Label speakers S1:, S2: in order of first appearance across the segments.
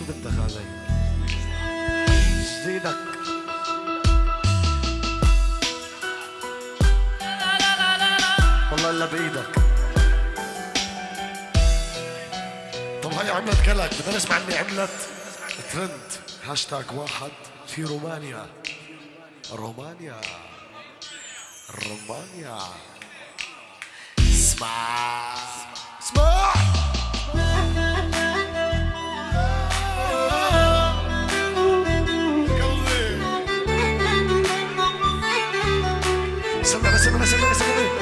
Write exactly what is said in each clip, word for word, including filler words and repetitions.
S1: بدك علي جديدك والله الا بايدك.
S2: طب هاي عملت كلك، بدنا نسمع اني عملت ترند هاشتاج واحد في رومانيا. رومانيا رومانيا اسمع اسمع سمع سمع سمع سمع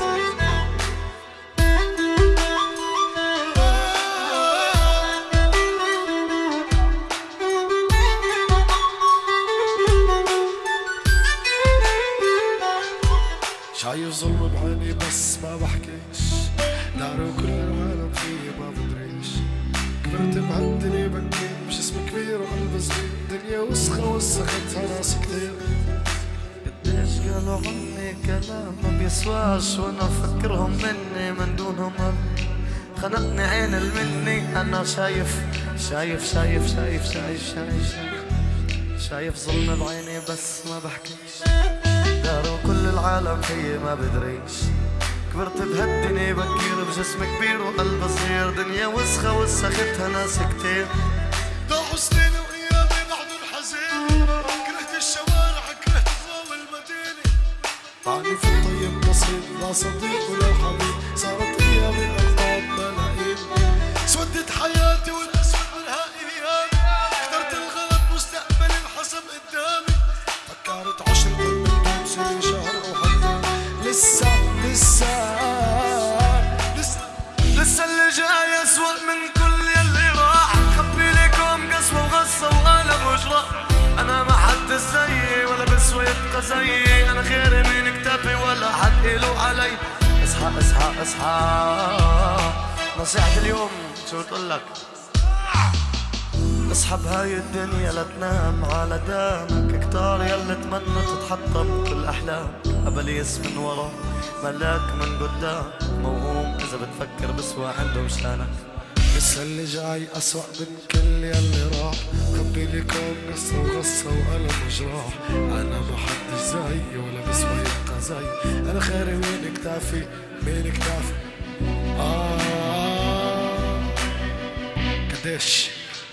S2: شايف ظلم بعيني بس ما بحكيش، داروا كل العالم فيي ما بدريش، كبرت بهالدنيا بكير مش اسم كبير وقلب صغير، دنيا وسخة وسختها ناس كتير.
S1: قديش قالوا عني كلام ما بيسواش وانا افكرهم مني من دونهم أبي. خنقني عين المني انا شايف شايف شايف شايف شايف شايف شايف شايف ظلم بعيني بس ما بحكيش، داروا كل العالم فيي ما بدريش، كبرت بهالدنيا بكير بجسم كبير وقلب صغير، دنيا وسخة وسختها ناس كتير.
S2: ضاعوا سنين وايامي نحضر حزين، كرهت الشوارع كرهت ضوء المدينة، طعني في الطيب نصيب لا صديق ولا حبيب، صارت ايامي ارقام ملايين، سودت حياتي والاسود منها ايامي، اخترت الغلط مستقبلي انحسب قدامي، فكرت عشرة سنين شهر او حتى لسه لسه لسه
S1: لسه اللي جاي اسوأ من كل يلي راح، خبي لكم قسوة وغصة وقلب وجراح، انا ما حد زيي ولا بسوى يبقى زيي، انا خيري من كتافي ولا حد إله علي. اصحى اصحى اصحى نصيحة اليوم شو تقولك؟ اصحى بهاي الدنيا لا تنام على دامك، كتار يلي تمنى تتحطم كل احلامك، ابليس من ورا ملاك من قدام، موهوم اذا بتفكر بسوى عنده مشانك.
S2: لسه اللي جاي أسوأ من كل يلي راح، خبي لكم قصة وغصة وألم وجراح، أنا ما حدش زيي ولا بسوى يبقى زي، أنا خيري وين كتافي مين كتافي. آه قديش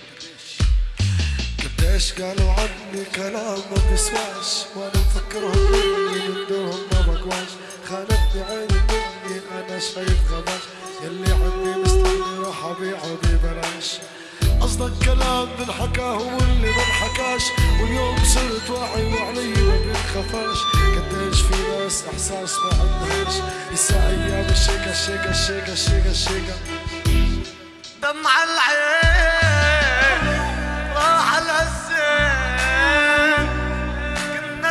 S2: قديش قالوا عني كلام ما بيسواش، وأنا مفكرهم مني من دونهم ما بقواش، خانتني عيني مني أنا شايف غباش، يلي عندي مستغني راح ابيعه ببلاش، قصدك كلام بنحكاه واللي منحكاش، واليوم صرت واعي وعلي ما بينخفاش، قديش في ناس احساس ما عندهاش، لسه ايام الشيكة الشيكة الشيكة الشيكة الشيكة
S1: دمع العين راح الهزين، كنا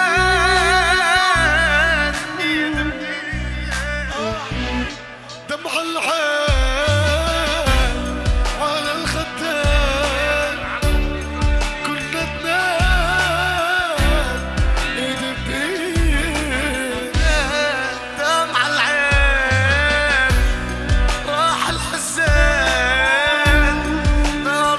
S1: اثنين ايد بايد،
S2: دمع العين على الخدين، كنا اثنين ايد بايد،
S1: دمع العين راح الحزين، نار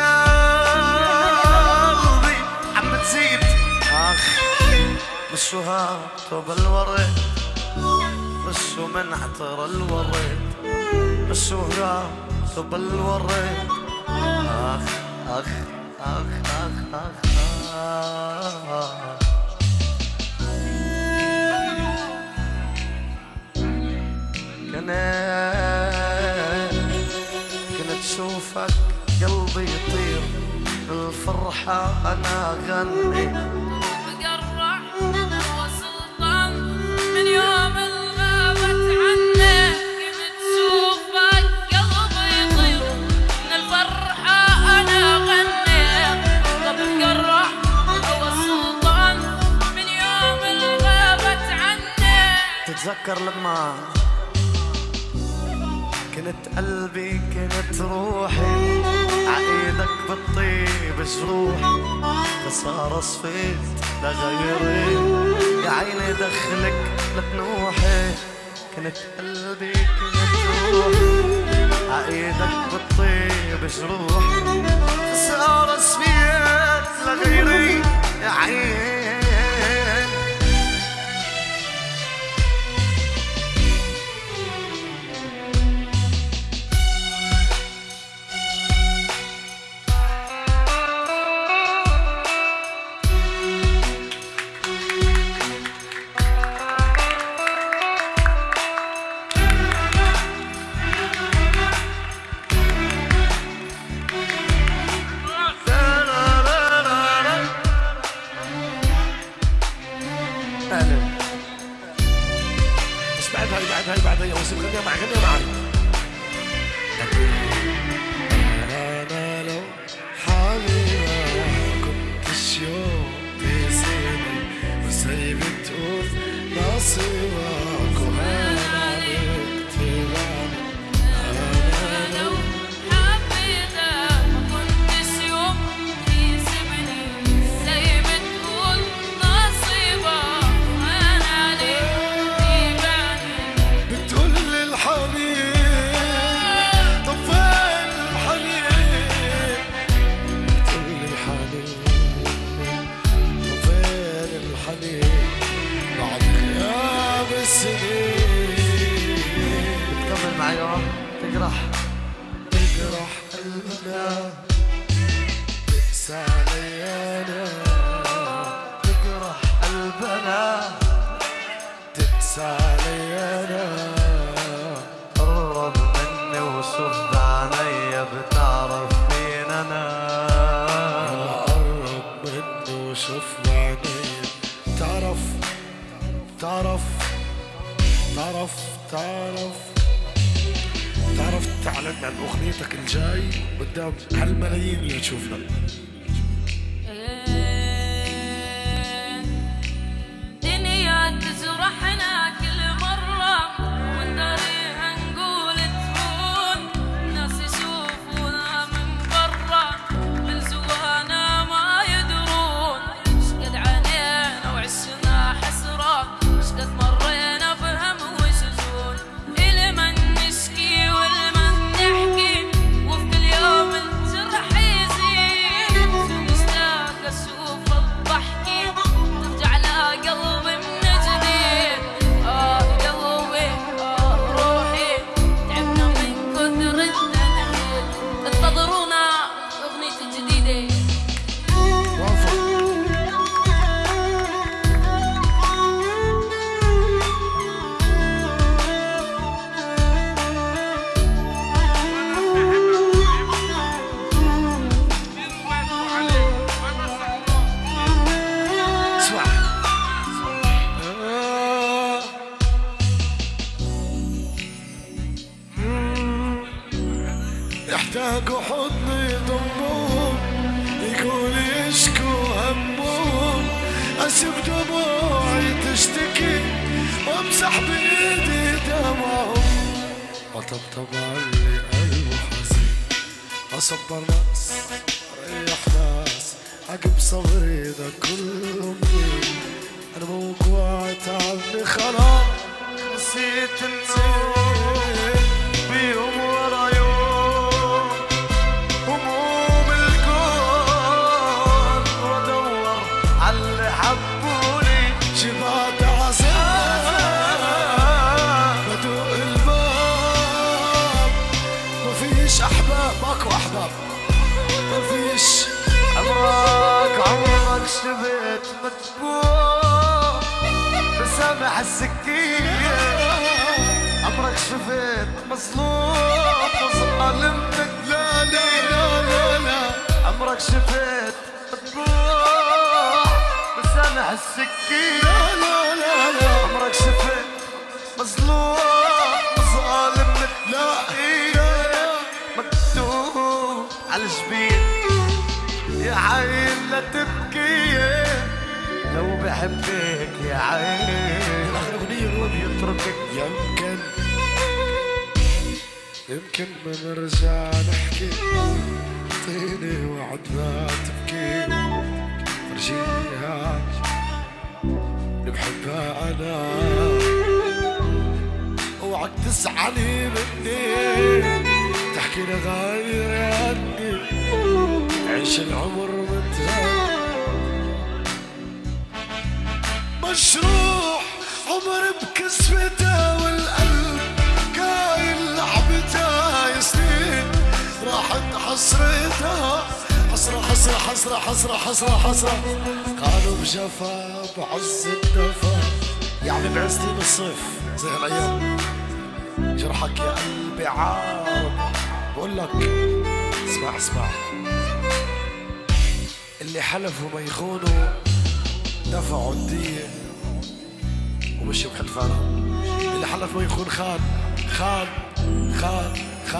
S1: بقلبي عم تزيد، اخ مشو هاتوا بالورد، مشو من عطر الورد، مشو هاتوا بالورد، اخ اخ اخ اخ اخ اخ كنت كنت شوفك قلبي يطير بالفرحة أنا أغني،
S3: مقرع وسلطان من يوم الغابت عني، كنت شوفك قلبي يطير من الفرحة أنا أغني، طب مقرع وسلطان من يوم الغابت عني.
S1: تتذكر لما كنت قلبي كنت روحي عايدك بالطيب جروح، خسارة صفيت لغيري يا عيني دخلك لتنوحي، كنت قلبي كنت روحي عايدك بالطيب جروح،
S2: شفنا تقسى علينا
S1: تجرح قلبنا
S2: تقسى علينا
S1: قرب مني وشوف بعينيا بتعرف مين انا
S2: قرب مني وشوف بعينيا تعرف تعرف تعرف تعرف تعرف تعلن عن اغنيتك الجاي قدام هالملايين اللي تشوفنا.
S3: دنيا تجرحنا كل مرة ونداريها نقول تهون، ناس يشوفونا من برا من زوانا ما يدرون، شقد عانينا وعشنا حسرة، شقد مرينا بهم وشجون، إلمن نشكي والمن نحكي وفي كل يوم الجرح يزيد، نشتاق أشوف الضحكي ترجع لها قلبي من جديد. آه قلبي آه روحي تعبنا من كثر التنهيد، انتظرونا أغنيتي الجديدة.
S2: اسمع آه. مم. يحتاجوا حضن يضمون يقول يشكوا همهم، اسيب دموعي تشتكي وامسح بايدي دمعهم، وطبطب على اللي قلبه حزين، اصبر ناس اريح ناس عقب صبري ده كله منين، انا موجوع تعبني خلاص
S1: نسيت النوم بيوم ورا يوم، هموم الكون وادور عاللي حبوني،
S2: شبعت عذاب بدوق الباب، مفيش احباب ماكو احباب مفيش.
S1: عمرك عمرك شفت مدبوح بسامح السكينة، عمرك شفت مظلوم وظالم
S2: لا لا لا لا لا
S1: عمرك شفت مدبوح بسامح السكينة،
S2: لا لا لا
S1: عمرك شفت مظلوم وظالم
S2: لا
S1: مكتوب على الجبين، يا عين لا تبكي لو بحبك يا عين،
S2: اخر اغنية
S1: يتركك
S2: يمكن يمكن ما نرجع نحكي، اعطيني وعد ما تبكي، فرجيها اللي بحبها انا، اوعك تزعلي مني تحكي لغيري عني، عيش العمر متهان مشروح عمر بكسبته والقلب كاين لعبتها يا سنين، راحت حسرتها حسرة حسرة حسرة حسرة حسرة حسرة، قالوا بجفا بعز الدفا، يعني بعزتي بالصيف زي هالايام، جرحك يا قلبي عارض بقول لك اسمع اسمع، اللي حلفوا ما يخونوا دفعوا الدية ومشي بحلفانهم، اللي حلف ما يخون خان خان خان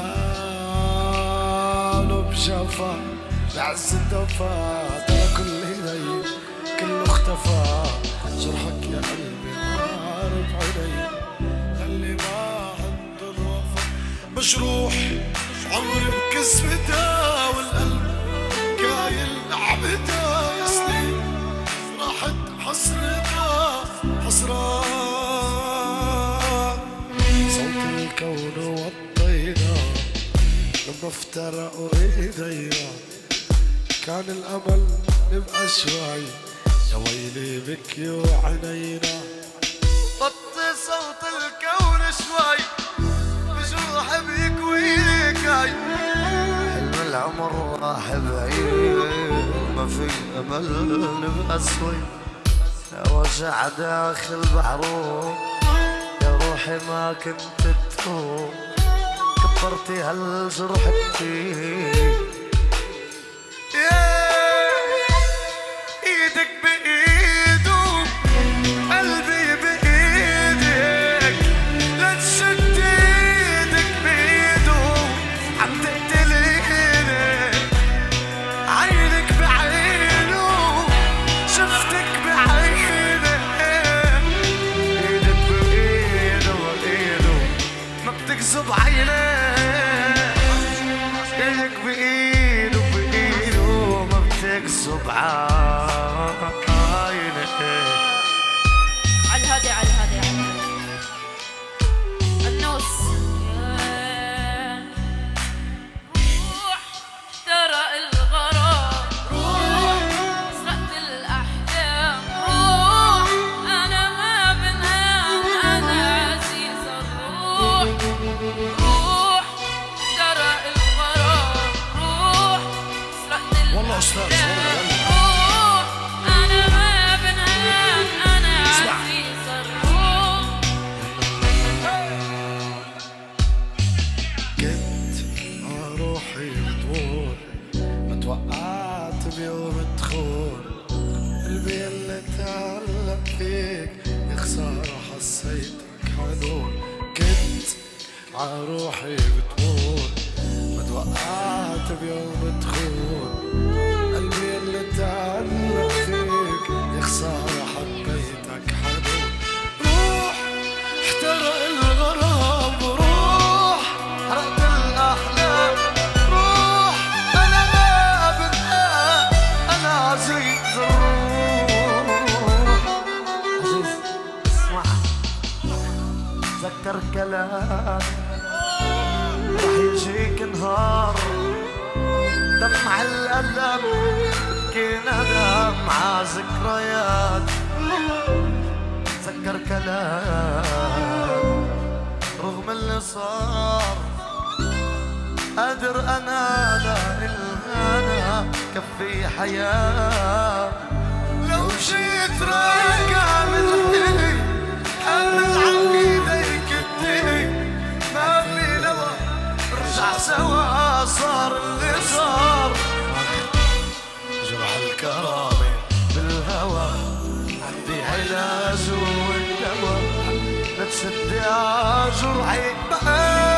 S2: خان بجفا بعز الدفا، ترى كل هدي كله اختفى، جرحك يا قلبي عارف عيني اللي ما عنده الوفا، مجروح عمري بكسبته والقلب كاين لعبته يا سنين، راحت حسرتها حسرة، صوت الكون وطينا لما افترقوا ايدينا، كان الامل نبقى شوي، يا ويلي بكي وعينينا،
S1: وطي صوت الكون شوي بجروح بيكويك، حلم العمر العمر راح بعيد ما في امل نبقى سوي يا وجع داخل بحروب يا روحي ما كنت تروح كبرتي هالجرح كتير ايدك بايده قلبي بايدك لا تشد ايدك بايده عم تقتليني عينك بعينه شفتك بعينه ايدك بايده بايده ما بتكذب عينك ايدك بايده بايده ما بتكذب عينك
S3: على الهادي على الهادي على الهادي النوس روح ترى الغرام روح سرقت الأحلام روح أنا ما بنام أنا عزيز الروح روح ترى الغرام روح سرقت الأحلام
S2: والله أستاذ
S3: روح أنا ما بنام أنا عزيز الروح
S2: كنت روحي بتقول ما توقعت بيوم تخون قلبي اللي تعلق فيك يا خسارة حسيتك حنون كنت عروحي بتقول ما توقعت بيوم تخون قلبي اللي تعلق فيك يا خسارة حبيتك حنون روح احترق الغرام روح
S1: حرقت الأحلام روح أنا ما بنام أنا عزيز الروح عزيز اسمع تذكر كلام رح يجيك نهار دمع الألم بكي ندم ع ذكريات تذكر كلام رغم اللي صار قادر انا لا الغنى كفي حياة لو جيت راجع من حلي حمل عن ايديك الدنيا ما في لوى رجع سوا صار اللي صار جرح الكرامة بالهوى عندي علاج والدواء لا تشدي عجرحي بقى